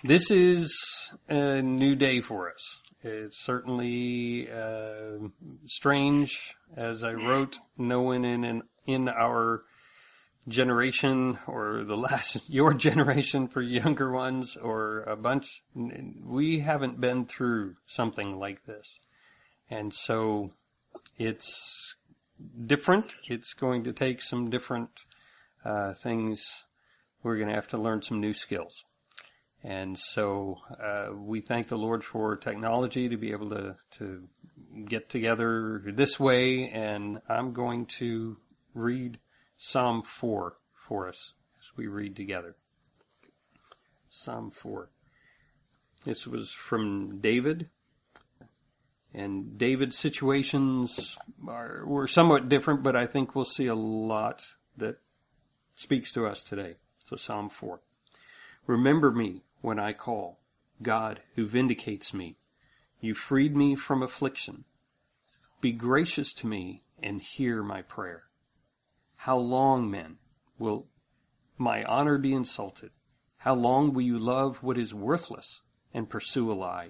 This is a new day for us. It's certainly strange, as I wrote. No one in our generation, or your generation for younger ones, or a bunch, we haven't been through something like this. And so it's different. It's going to take some different things. We're going to have to learn some new skills. And so we thank the Lord for technology to be able to get together this way. And I'm going to read Psalm 4 for us as we read together. Psalm 4. This was from David. And David's situations were somewhat different, but I think we'll see a lot that speaks to us today. So Psalm 4. Remember me when I call, God who vindicates me. You freed me from affliction. Be gracious to me and hear my prayer. How long, men, will my honor be insulted? How long will you love what is worthless and pursue a lie?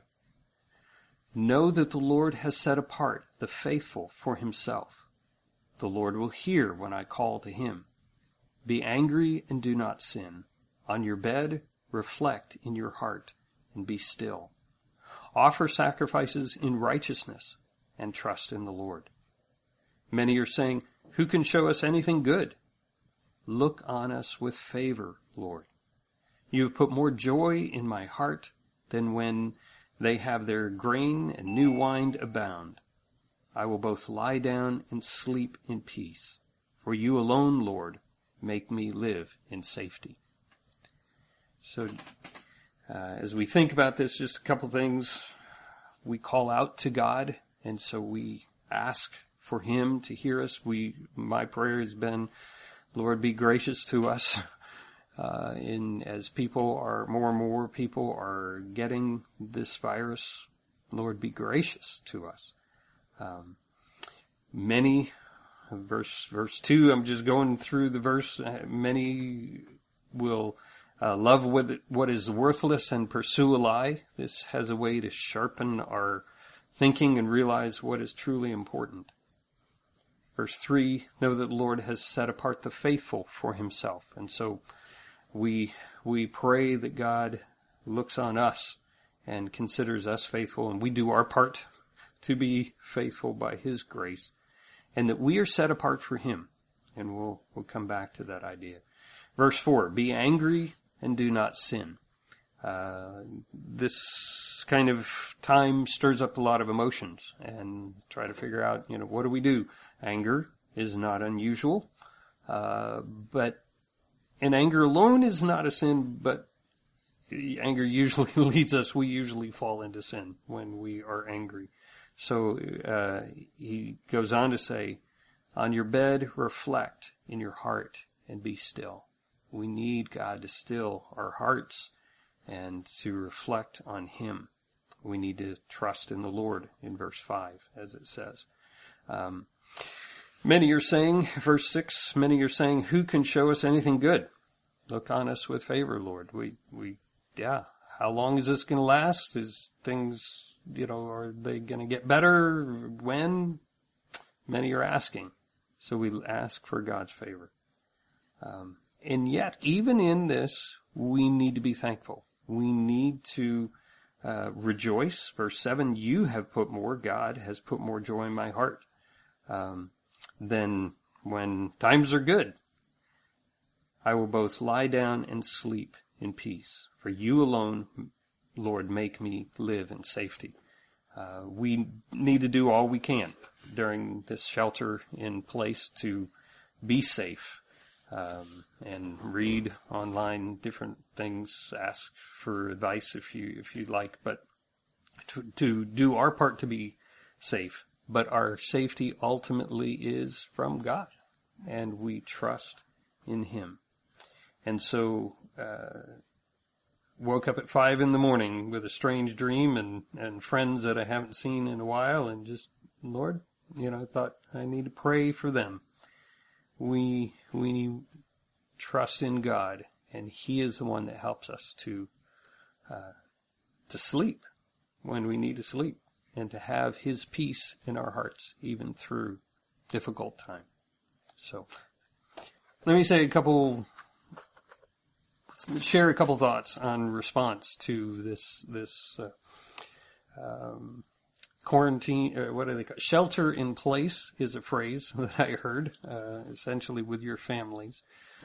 Know that the Lord has set apart the faithful for himself. The Lord will hear when I call to him. Be angry and do not sin. On your bed, reflect in your heart and be still. Offer sacrifices in righteousness and trust in the Lord. Many are saying, who can show us anything good? Look on us with favor, Lord. You have put more joy in my heart than when they have their grain and new wine abound. I will both lie down and sleep in peace. For you alone, Lord, make me live in safety. So, as we think about this, just a couple things. We call out to God, and so we ask for him to hear us. My prayer has been, Lord, be gracious to us. As more and more people are getting this virus, Lord, be gracious to us. Many, verse 2, I'm just going through the verse, many will love what is worthless and pursue a lie. This has a way to sharpen our thinking and realize what is truly important. Verse 3, know that the Lord has set apart the faithful for himself. And so we pray that God looks on us and considers us faithful, and we do our part to be faithful by his grace, and that we are set apart for him. And we'll come back to that idea. Verse 4, be angry and do not sin. This kind of time stirs up a lot of emotions, and try to figure out, what do we do? Anger is not unusual, and anger alone is not a sin, but anger usually we usually fall into sin when we are angry. So he goes on to say, on your bed, reflect in your heart and be still. We need God to still our hearts and to reflect on him. We need to trust in the Lord in verse 5, as it says. Many are saying, verse 6, who can show us anything good? Look on us with favor, Lord. How long is this going to last? Is things, are they going to get better? When? Many are asking. So we ask for God's favor. And yet, even in this, we need to be thankful. We need to rejoice. Verse 7, God has put more joy in my heart than when times are good. I will both lie down and sleep in peace. For you alone, Lord, make me live in safety. We need to do all we can during this shelter in place to be safe. And read online different things, ask for advice if you'd like, but to do our part to be safe. But our safety ultimately is from God, and we trust in him. And so, woke up at 5 a.m. with a strange dream and friends that I haven't seen in a while, and just, Lord, thought I need to pray for them. We trust in God, and he is the one that helps us to to sleep when we need to sleep, and to have His peace in our hearts, even through difficult time. So, let me share a couple thoughts on response to this quarantine. What do they call it? Shelter in place is a phrase that I heard, essentially with your families.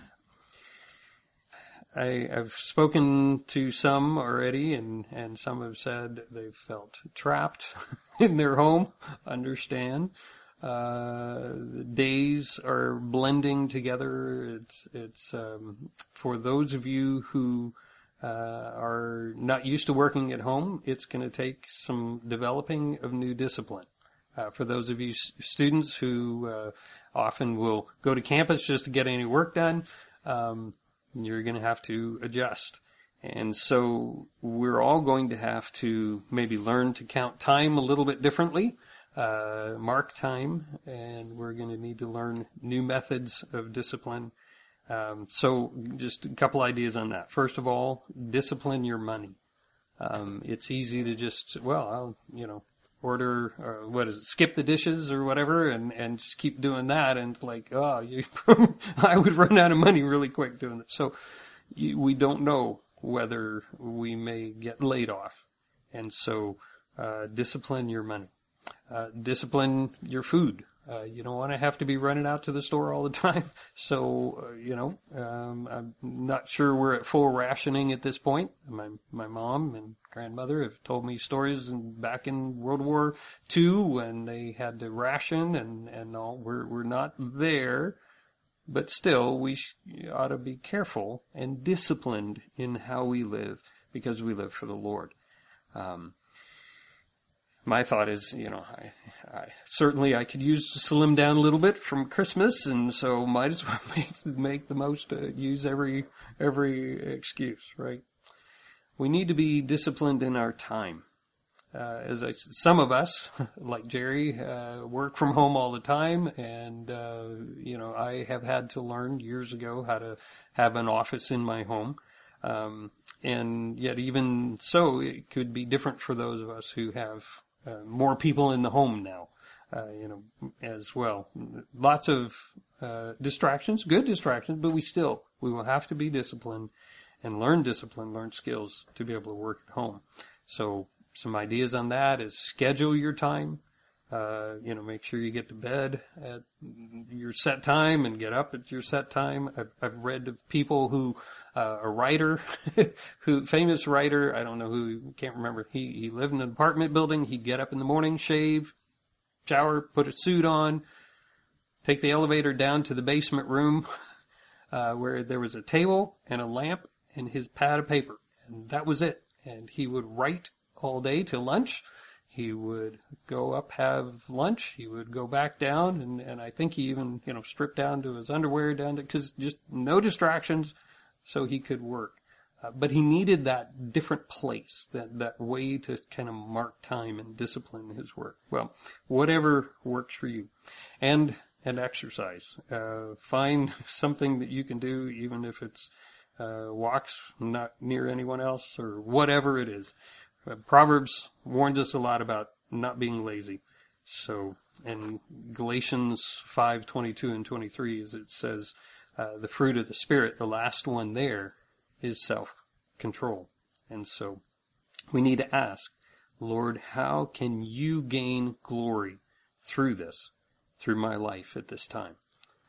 I've spoken to some already, and some have said they've felt trapped in their home. Understand. The days are blending together. It's for those of you who are not used to working at home, it's going to take some developing of new discipline. For those of you students who often will go to campus just to get any work done, you're going to have to adjust. And so we're all going to have to maybe learn to count time a little bit differently, mark time, and we're going to need to learn new methods of discipline. So just a couple ideas on that. First of all, discipline your money. It's easy to just, order, skip the dishes or whatever, and just keep doing that, and it's like, I would run out of money really quick doing it. So we don't know whether we may get laid off. And so, discipline your money. Discipline your food. You don't want to have to be running out to the store all the time. So, I'm not sure we're at full rationing at this point. My mom and grandmother have told me stories back in World War II when they had to ration and all. We're not there, but still we ought to be careful and disciplined in how we live, because we live for the Lord. My thought is, I certainly I could use to slim down a little bit from Christmas, and so might as well make the most, use every excuse, right? We need to be disciplined in our time. Some of us, like Jerry, work from home all the time, and I have had to learn years ago how to have an office in my home. And yet even so, it could be different for those of us who have more people in the home now, as well. Lots of distractions, good distractions, but we will have to be disciplined and learn skills to be able to work at home. So some ideas on that is schedule your time. Make sure you get to bed at your set time and get up at your set time. I've read of people who, a writer, famous writer, I don't know who, can't remember. He lived in an apartment building. He'd get up in the morning, shave, shower, put a suit on, take the elevator down to the basement room, where there was a table and a lamp and his pad of paper. And that was it. And he would write all day till lunch. He would go up, have lunch. He would go back down, and I think he even, stripped down to his underwear because just no distractions, so he could work. But he needed that different place, that way to kind of mark time and discipline his work. Well, whatever works for you. And exercise. Find something that you can do, even if it's walks not near anyone else or whatever it is. Proverbs warns us a lot about not being lazy. So, and Galatians 5:22 and 23, as it says, the fruit of the Spirit, the last one there, is self-control. And so, we need to ask, Lord, how can you gain glory through this, through my life at this time?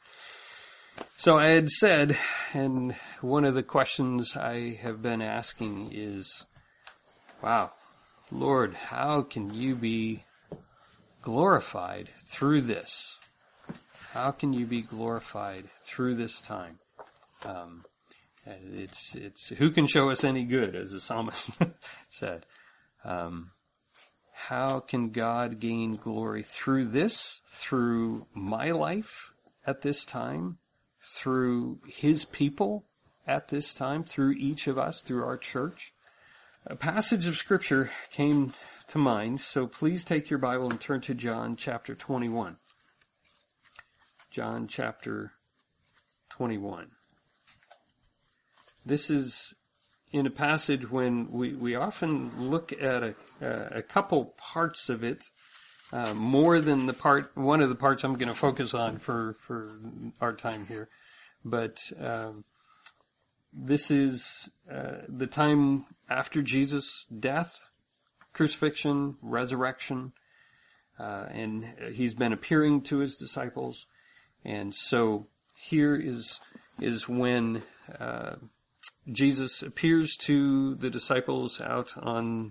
So I had said, and one of the questions I have been asking is, wow, Lord, how can you be glorified through this? How can you be glorified through this time? It's who can show us any good, as the psalmist said. How can God gain glory through this, through my life at this time, through His people at this time, through each of us, through our church? A passage of Scripture came to mind, so please take your Bible and turn to John chapter 21. John chapter 21. This is in a passage when we often look at a couple parts of it, more than one of the parts I'm going to focus on for our time here. But this is the time after Jesus' death, crucifixion, resurrection, and he's been appearing to his disciples. And so here is when Jesus appears to the disciples out on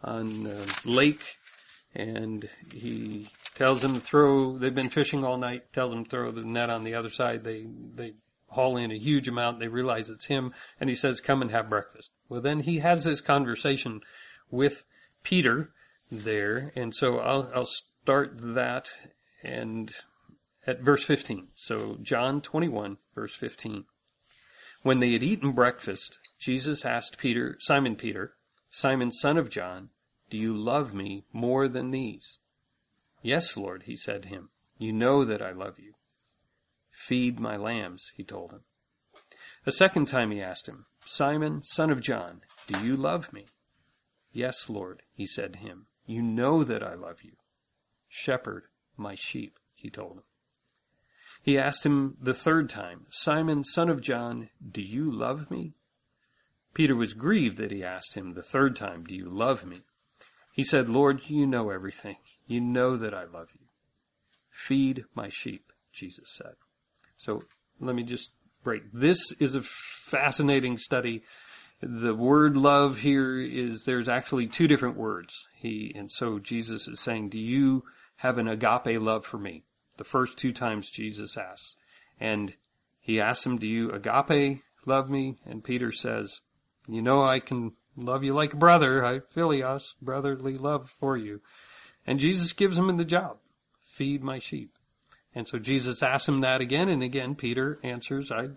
lake, and he tells them to throw. They've been fishing all night. Tells them to throw the net on the other side. They haul in a huge amount. They realize it's him, and he says, "Come and have breakfast." Well, then he has this conversation with Peter there, and so I'll start that and at verse 15. So John 21, verse 15. When they had eaten breakfast, Jesus asked Simon Peter, "Simon, son of John, do you love me more than these?" "Yes, Lord," he said to him. "You know that I love you." "Feed my lambs," he told him. A second time he asked him, "Simon, son of John, do you love me?" "Yes, Lord," he said to him. "You know that I love you." "Shepherd my sheep," he told him. He asked him the third time, "Simon, son of John, do you love me?" Peter was grieved that he asked him the third time, "Do you love me?" He said, "Lord, you know everything. You know that I love you." "Feed my sheep," Jesus said. So let me just break. This is a fascinating study. The word love here there's actually two different words. And so Jesus is saying, do you have an agape love for me? The first two times Jesus asks. And he asks him, do you agape love me? And Peter says, you know, I can love you like a brother. I philios, brotherly love for you. And Jesus gives him the job. Feed my sheep. And so Jesus asks him that again, and again Peter answers, I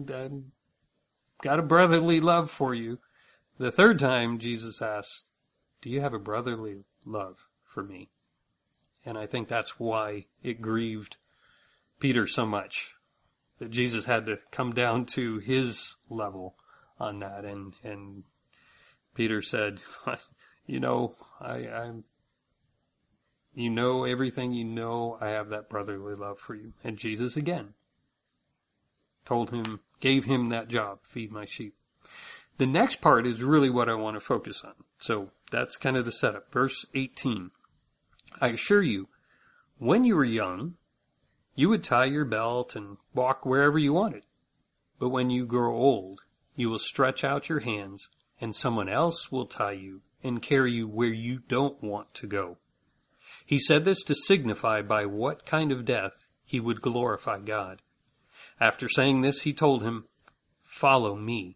got a brotherly love for you. The third time Jesus asks, do you have a brotherly love for me? And I think that's why it grieved Peter so much, that Jesus had to come down to his level on that. And Peter said, you know, you know everything, you know I have that brotherly love for you. And Jesus again gave him that job, feed my sheep. The next part is really what I want to focus on. So that's kind of the setup. Verse 18. I assure you, when you were young, you would tie your belt and walk wherever you wanted. But when you grow old, you will stretch out your hands, and someone else will tie you and carry you where you don't want to go. He said this to signify by what kind of death he would glorify God. After saying this, he told him, follow me.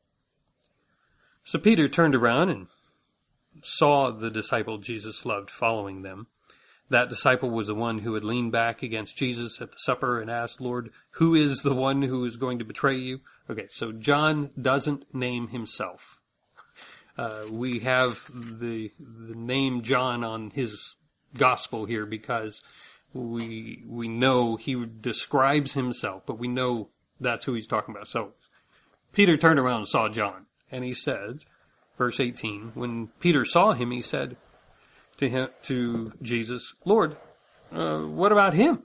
So Peter turned around and saw the disciple Jesus loved following them. That disciple was the one who had leaned back against Jesus at the supper and asked, Lord, who is the one who is going to betray you? Okay, so John doesn't name himself. We have the name John on his gospel here because we know he describes himself, but we know that's who he's talking about. So Peter turned around and saw John, and he said, verse 18, when Peter saw him, he said to Jesus, Lord, what about him?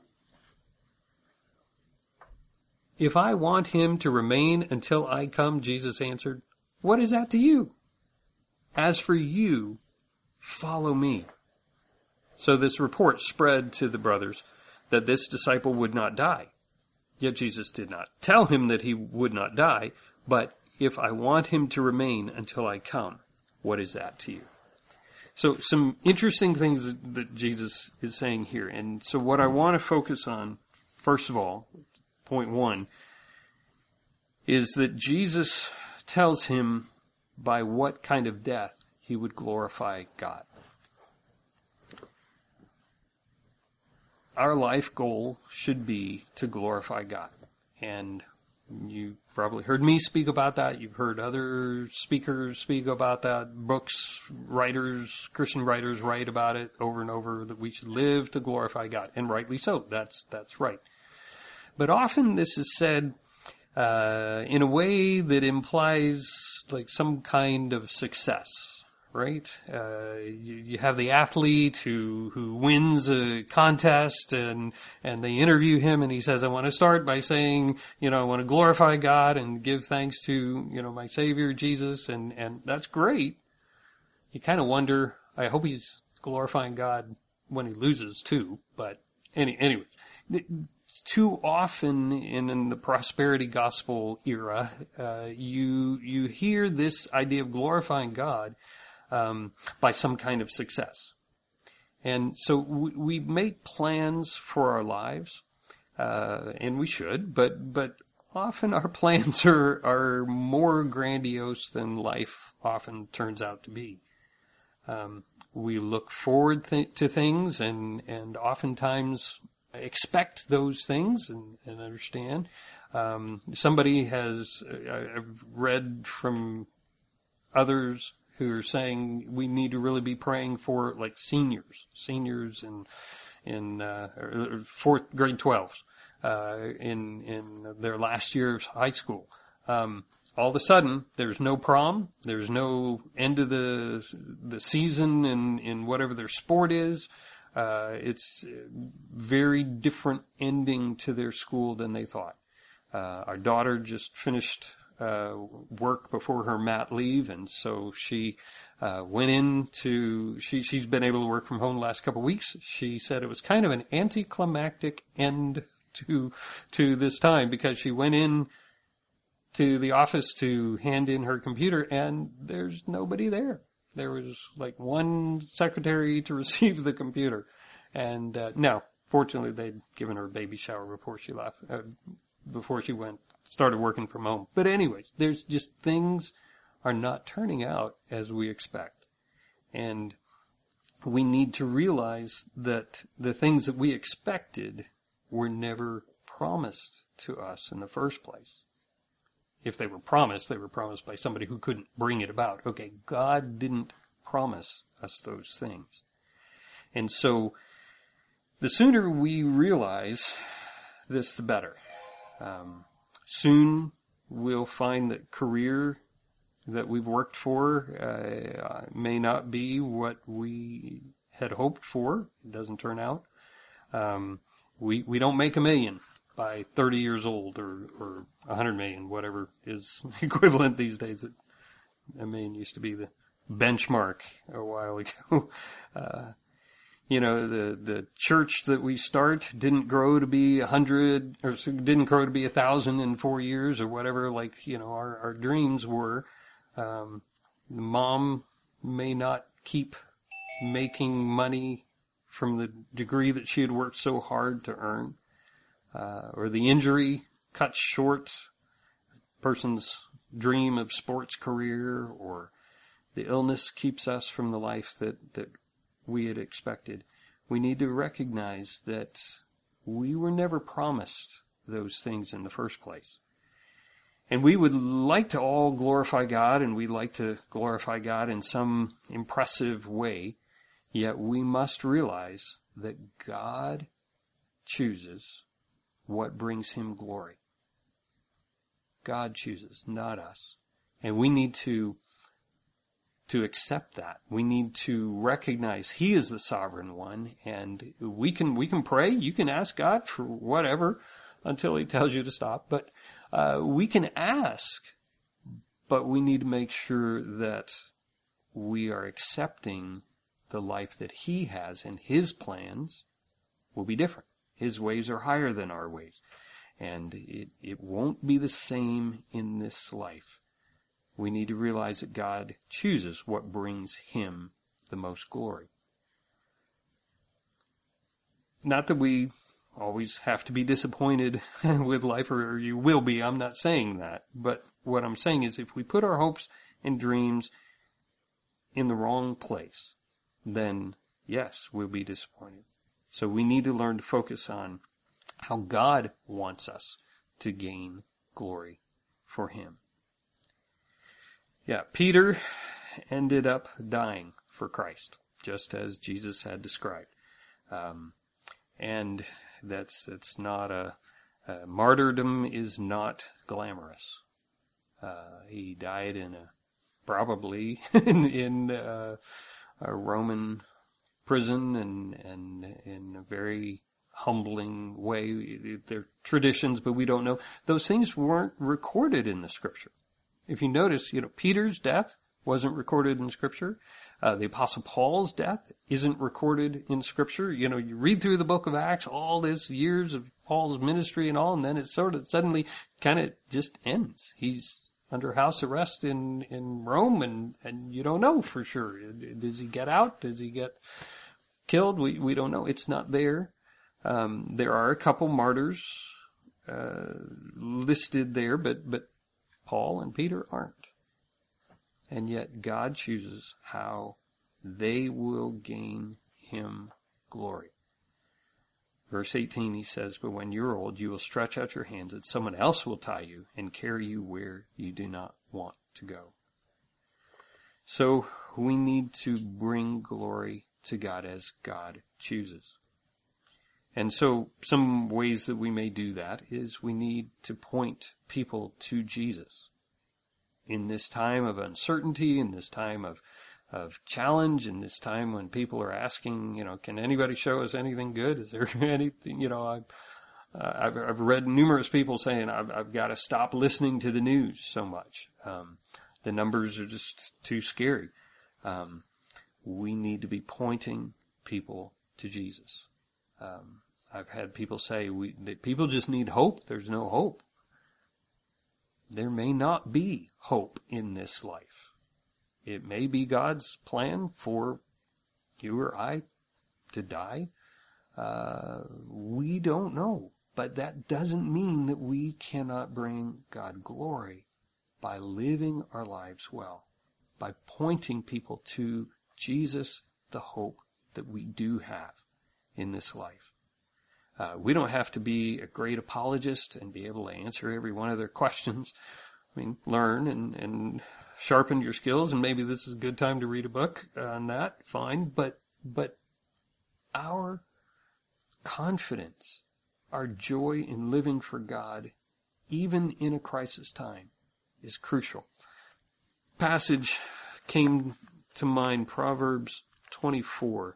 If I want him to remain until I come, Jesus answered, what is that to you? As for you, follow me. So this report spread to the brothers that this disciple would not die. Yet Jesus did not tell him that he would not die, but if I want him to remain until I come, what is that to you? So some interesting things that Jesus is saying here. And so what I want to focus on, first of all, point one, is that Jesus tells him by what kind of death he would glorify God. Our life goal should be to glorify God. And you've probably heard me speak about that. You've heard other speakers speak about that. Books, writers, Christian writers write about it over and over, that we should live to glorify God. And rightly so. That's right. But often this is said in a way that implies like some kind of success, right? You have the athlete who wins a contest and they interview him and he says, I want to start by saying, I want to glorify God and give thanks to, my Savior, Jesus. And that's great. You kind of wonder, I hope he's glorifying God when he loses too. But anyway, too often in the prosperity gospel era, you hear this idea of glorifying God by some kind of success. And so we make plans for our lives, and we should, but often our plans are more grandiose than life often turns out to be. We look forward to things and oftentimes expect those things and understand. Somebody I've read from others who are saying we need to really be praying for like seniors in fourth grade 12s, in their last year of high school. All of a sudden, there's no prom, there's no end of the season in whatever their sport is. It's very different ending to their school than they thought. Our daughter just finished work before her mat leave, and so she went into she's been able to work from home the last couple of weeks. She said it was kind of an anticlimactic end to this time because she went in to the office to hand in her computer and there's nobody there. There was like one secretary to receive the computer. And no, fortunately they'd given her a baby shower before she left, before she started working from home. But anyways, there's just things are not turning out as we expect. And we need to realize that the things that we expected were never promised to us in the first place. If they were promised by somebody who couldn't bring it about. Okay, God didn't promise us those things. And so, the sooner we realize this, the better. Soon we'll find that career that we've worked for may not be what we had hoped for. It doesn't turn out. We don't make $1 million by 30 years old or 100 million, whatever is equivalent these days. $1 million used to be the benchmark a while ago. The church that we start didn't grow to be 100 or didn't grow to be 1,000 in 4 years or whatever, our dreams were. The mom may not keep making money from the degree that she had worked so hard to earn. Or the injury cuts short a person's dream of sports career, or the illness keeps us from the life that we had expected. We need to recognize that we were never promised those things in the first place. And we would like to all glorify God, and we'd like to glorify God in some impressive way, yet we must realize that God chooses what brings him glory. God chooses, not us. And we need to accept that. We need to recognize he is the sovereign one, and we can pray. You can ask God for whatever until he tells you to stop. But we can ask, but we need to make sure that we are accepting the life that he has, and his plans will be different. His ways are higher than our ways. And it won't be the same in this life. We need to realize that God chooses what brings him the most glory. Not that we always have to be disappointed with life, or you will be. I'm not saying that. But what I'm saying is if we put our hopes and dreams in the wrong place, then yes, we'll be disappointed. So we need to learn to focus on how God wants us to gain glory for him. Yeah, Peter ended up dying for Christ, just as Jesus had described. And that's not martyrdom is not glamorous. He died in probably in a Roman prison and in a very humbling way. They're traditions, but we don't know. Those things weren't recorded in the Scripture. If you notice, Peter's death wasn't recorded in Scripture. The Apostle Paul's death isn't recorded in Scripture. You read through the book of Acts, all this years of Paul's ministry and all, and then it sort of suddenly kind of just ends. He's under house arrest in Rome, and you don't know for sure. Does he get out? Does he get killed? We don't know. It's not there. There are a couple martyrs listed there, but Paul and Peter aren't. And yet God chooses how they will gain him glory. Verse 18, he says, "But when you're old, you will stretch out your hands, and someone else will tie you and carry you where you do not want to go." So we need to bring glory to God as God chooses. And so some ways that we may do that is we need to point people to Jesus. In this time of uncertainty, in this time of challenge, in this time when people are asking, can anybody show us anything good? Is there anything, I've read numerous people saying I've got to stop listening to the news so much. The numbers are just too scary. We need to be pointing people to Jesus. I've had people say that people just need hope. There's no hope. There may not be hope in this life. It may be God's plan for you or I to die. We don't know. But that doesn't mean that we cannot bring God glory by living our lives well, by pointing people to Jesus, the hope that we do have in this life. We don't have to be a great apologist and be able to answer every one of their questions. Learn and sharpen your skills, and maybe this is a good time to read a book on that, fine. But our confidence, our joy in living for God, even in a crisis time, is crucial. Passage came to mind, Proverbs 24,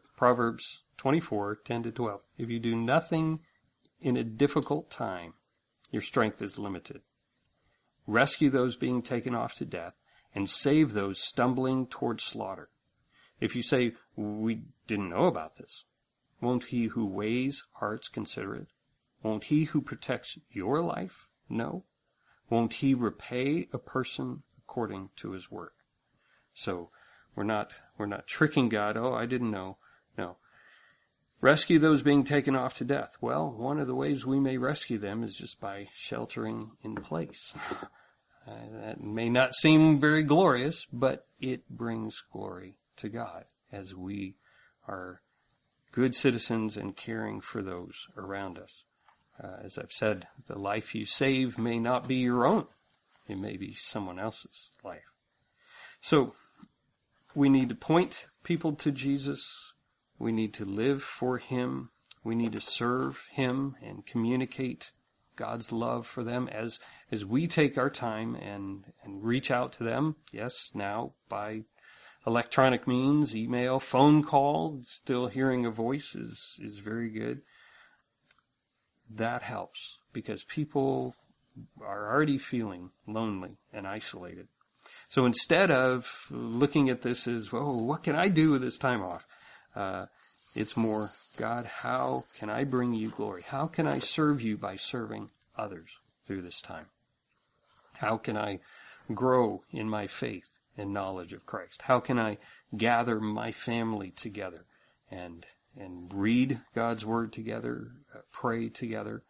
10-12. "If you do nothing in a difficult time, your strength is limited. Rescue those being taken off to death, and save those stumbling toward slaughter. If you say, 'We didn't know about this,' won't he who weighs hearts consider it? Won't he who protects your life know? Won't he repay a person according to his work?" So we're not tricking God. "Oh, I didn't know." No. Rescue those being taken off to death. Well, one of the ways we may rescue them is just by sheltering in place. That may not seem very glorious, but it brings glory to God as we are good citizens and caring for those around us. As I've said, the life you save may not be your own. It may be someone else's life. So we need to point people to Jesus. We need to live for him. We need to serve him and communicate God's love for them as we take our time and reach out to them. Yes, now by electronic means, email, phone call, still hearing a voice is very good. That helps because people are already feeling lonely and isolated. So instead of looking at this as, what can I do with this time off? It's more, God, how can I bring you glory? How can I serve you by serving others through this time? How can I grow in my faith and knowledge of Christ? How can I gather my family together and read God's Word together, pray together?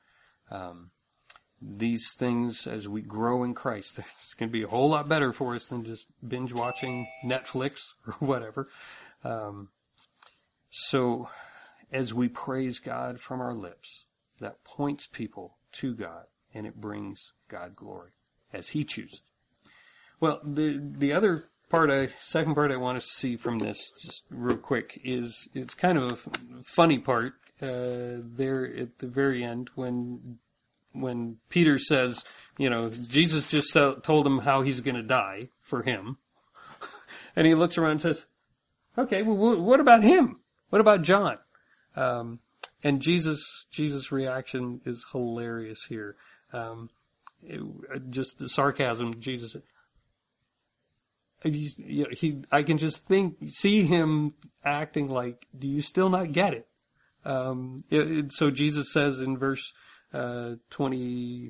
These things, as we grow in Christ, it's going to be a whole lot better for us than just binge watching Netflix or whatever. So as we praise God from our lips, that points people to God, and it brings God glory as he chooses. Well, the other part, second part I want us to see from this, just real quick, is it's kind of a funny part there at the very end when Peter says, Jesus just told him how he's going to die for him. And he looks around and says, okay, well, what about him? What about John? And Jesus' reaction is hilarious here. Just the sarcasm, Jesus. I can just see him acting like, do you still not get it? So Jesus says in verse 22,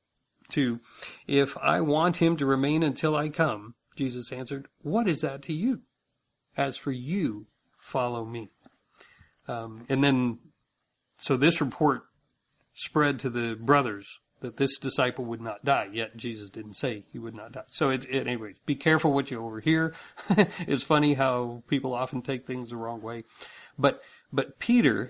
if I want him to remain until I come, Jesus answered, what is that to you? As for you, follow me. And then, so this report spread to the brothers that this disciple would not die, yet Jesus didn't say he would not die. So anyway, be careful what you overhear. It's funny how people often take things the wrong way. But Peter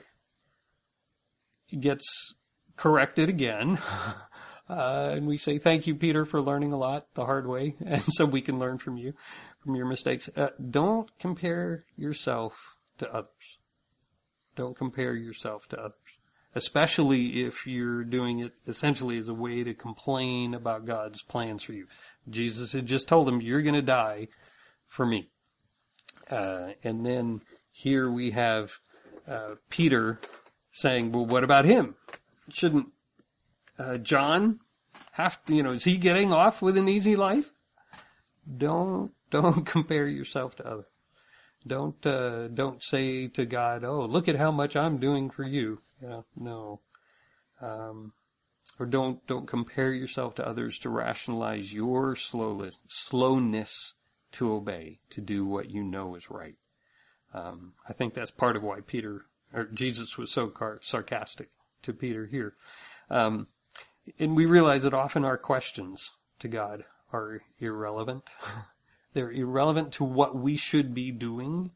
gets corrected again. And we say, thank you, Peter, for learning a lot the hard way. And so we can learn from you, from your mistakes. Don't compare yourself to others. Don't compare yourself to others. Especially if you're doing it essentially as a way to complain about God's plans for you. Jesus had just told him, you're going to die for me. And then here we have Peter saying, well, what about him? Shouldn't John have to, is he getting off with an easy life? Don't compare yourself to others. Don't say to God, oh, look at how much I'm doing for you. No. Or don't compare yourself to others to rationalize your slowness to obey, to do what you know is right. I think that's part of why Jesus was so sarcastic to Peter here. And we realize that often our questions to God are irrelevant. They're irrelevant to what we should be doing.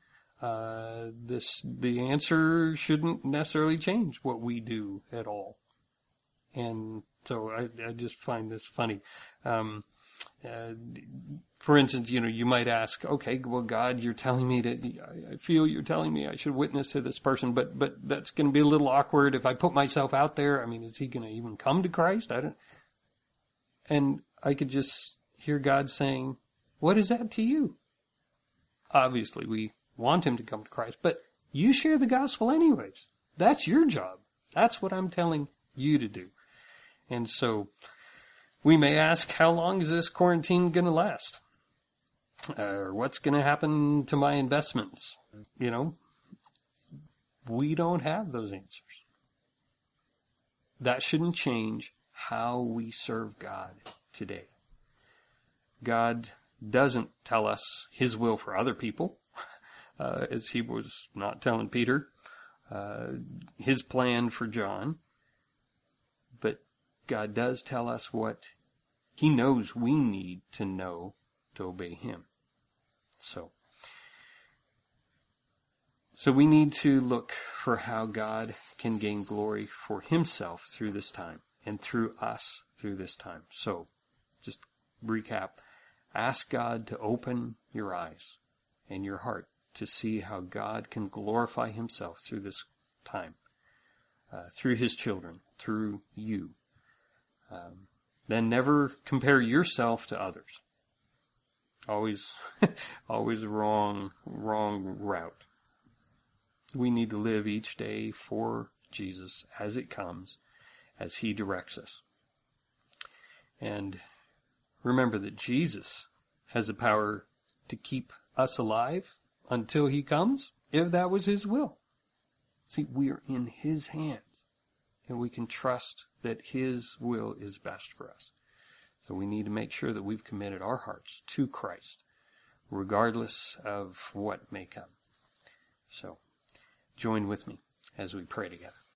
The answer shouldn't necessarily change what we do at all. And so I just find this funny. For instance, you might ask, okay, well, God, you're telling me I feel you're telling me I should witness to this person, but that's going to be a little awkward if I put myself out there. I mean, is he going to even come to Christ? And I could just hear God saying, what is that to you? Obviously, we want him to come to Christ, but you share the gospel anyways. That's your job. That's what I'm telling you to do. And so we may ask, how long is this quarantine going to last? Or what's going to happen to my investments? We don't have those answers. That shouldn't change how we serve God today. God doesn't tell us his will for other people, as he was not telling Peter, his plan for John. But God does tell us what he knows we need to know to obey him. So we need to look for how God can gain glory for himself through this time and through us through this time. So just recap. Ask God to open your eyes and your heart to see how God can glorify himself through this time, through his children, through you. Then never compare yourself to others. Always a wrong route. We need to live each day for Jesus as it comes, as he directs us. And remember that Jesus has the power to keep us alive until he comes, if that was his will. See, we are in his hands, and we can trust that his will is best for us. So we need to make sure that we've committed our hearts to Christ, regardless of what may come. So join with me as we pray together.